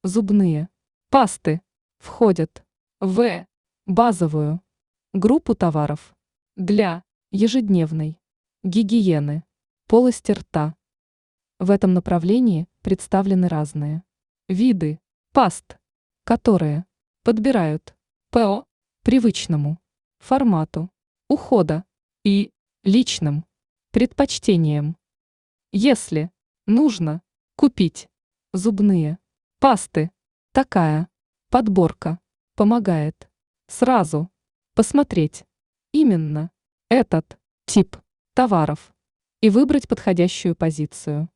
Зубные пасты входят в базовую группу товаров для ежедневной гигиены полости рта. В этом направлении представлены разные виды паст, которые подбирают по привычному формату ухода и личным предпочтениям. Если нужно купить зубные пасты, такая подборка помогает сразу посмотреть именно этот тип товаров и выбрать подходящую позицию.